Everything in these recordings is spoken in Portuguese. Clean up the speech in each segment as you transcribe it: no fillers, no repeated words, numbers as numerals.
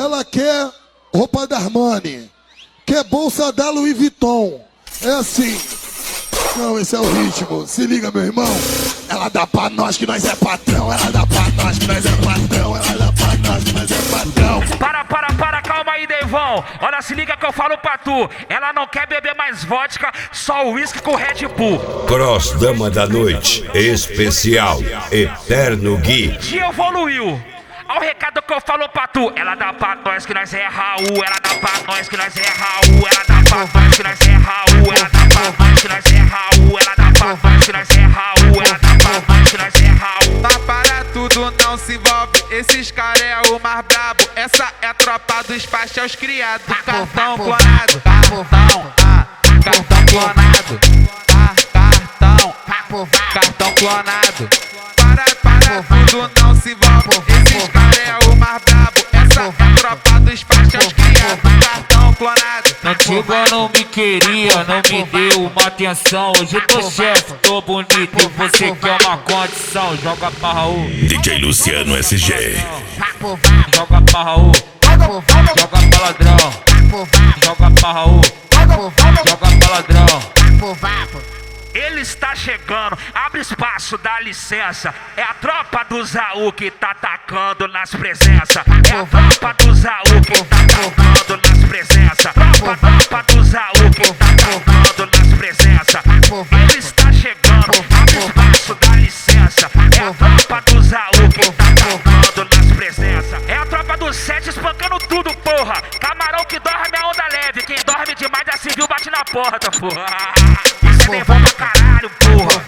ela quer roupa da Armani, quer bolsa da Louis Vuitton. É assim. Não, esse é o ritmo. Se liga, meu irmão. Ela dá pra nós que nós é patrão. Ela dá pra nós que nós é patrão. Ela dá pra nós que nós é patrão. Para, calma aí, Devon. Olha, se liga que eu falo pra tu. Ela não quer beber mais vodka, só uísque com Red Bull. Cross Dama da Noite, especial, Eterno Gui. Dia evoluiu. Olha o recado que eu falo pra tu. Ela dá pra nós que nós é Raul. Ela dá pra nós que nós é Raul. Ela dá pra nós que nós é Raul. Ela dá pra nós que nós é Raul. Ela dá pra nós que nós é Raul. Ela dá pra nós que nós é Raul. Mas para tudo, não se envolve. Esses caras é o mais brabo. Essa é a tropa dos faixas criados. Cartão clonado. Cartão clonado. Cartão clonado. Para tudo, não se envolve. Esses caras é o mais brabo. Essa é a tropa dos faixas criados. Cartão clonado. Antiga não me queria, não me deu uma atenção. Hoje tô chefe, tô bonito e você quer uma condição. Joga pra Raul, DJ Luciano SG. joga pra Raul, joga pra ladrão, joga pra Raul, joga pra ladrão. Ele está chegando, abre espaço, dá licença. É a tropa do Zaú que tá atacando nas presenças. É a tropa do Zaú que tá atacando nas presenças. Tropa do Zaú que tá atacando nas presenças. Ele está chegando, abre espaço, dá licença. É a tropa do Zaú que tá atacando nas presenças. É a tropa do 7 espancando tudo, porra. Camarão que dorme a onda leve. Quem dorme demais já se viu, bate na porta, porra. Isso é Devon pra caralho, porra.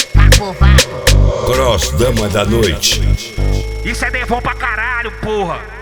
Cross Dama da Noite. Isso é Devon pra caralho, porra.